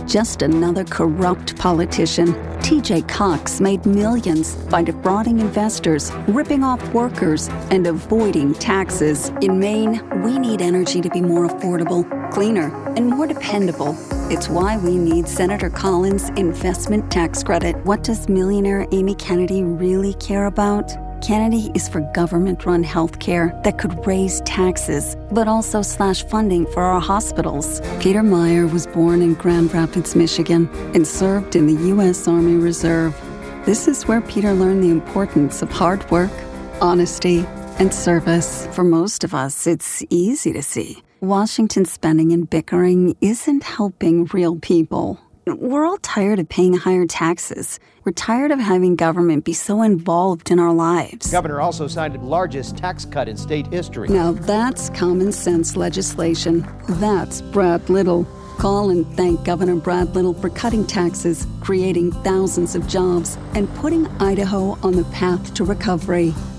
just another corrupt politician. T.J. Cox made millions by defrauding investors, ripping off workers, and avoiding taxes. In Maine, we need energy to be more affordable, cleaner, and more dependable. It's why we need Senator Collins' investment tax credit. What does millionaire Amy Kennedy really care about? Kennedy is for government-run health care that could raise taxes, but also slash funding for our hospitals. Peter Meyer was born in Grand Rapids, Michigan, and served in the U.S. Army Reserve. This is where Peter learned the importance of hard work, honesty, and service. For most of us, it's easy to see. Washington's spending and bickering isn't helping real people. We're all tired of paying higher taxes. We're tired of having government be so involved in our lives. The governor also signed the largest tax cut in state history. Now that's common sense legislation. That's Brad Little. Call and thank Governor Brad Little for cutting taxes, creating thousands of jobs, and putting Idaho on the path to recovery.